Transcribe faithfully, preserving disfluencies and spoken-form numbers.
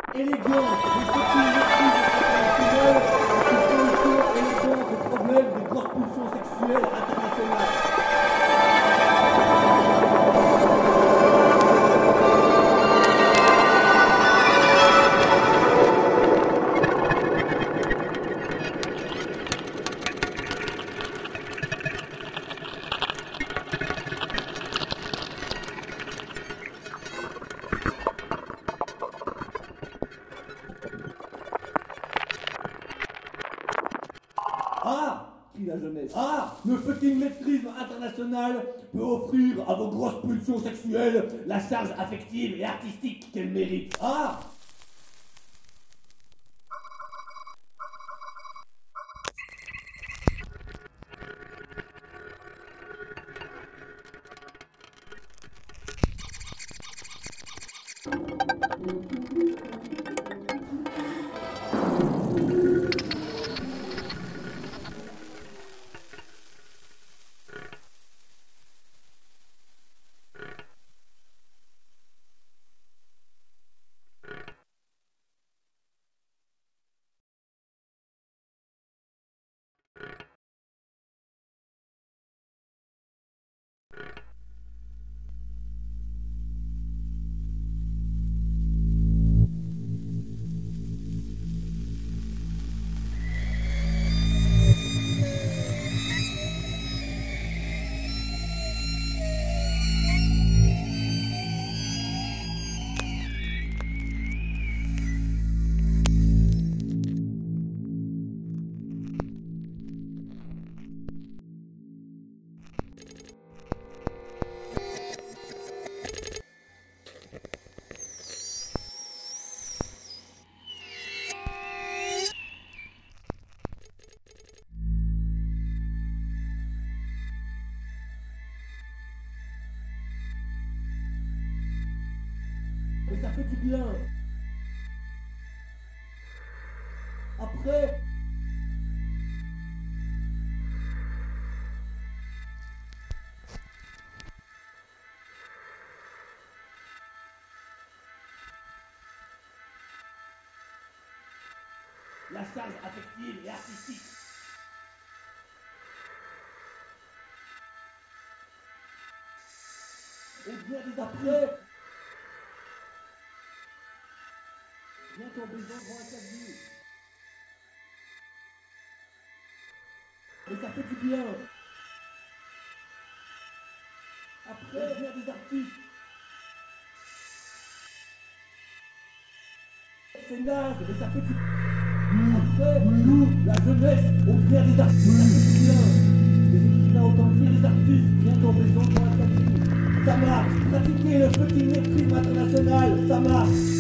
élégante, respectueuse internationale, une solution élégante au problème des grosses pulsions sexuelles internationales. Ah, crie la jeunesse. Ah, le fucking maîtrisme international peut offrir à vos grosses pulsions sexuelles la charge affective et artistique qu'elles méritent. Ah, mais ça fait du bien. Après, la charge affective et artistique. Et bien des après. Viens ton baiser devant un clavier. Mais ça fait du bien. Après, vient des artistes. C'est naze, mais ça fait du bien. Après, nous, la jeunesse, on devient des artistes. Ça fait du bien. Les écrivains authentiques, les artistes. Viens ton baiser devant un clavier. Ça marche. Pratiquer le fucking maîtrisme international, ça marche.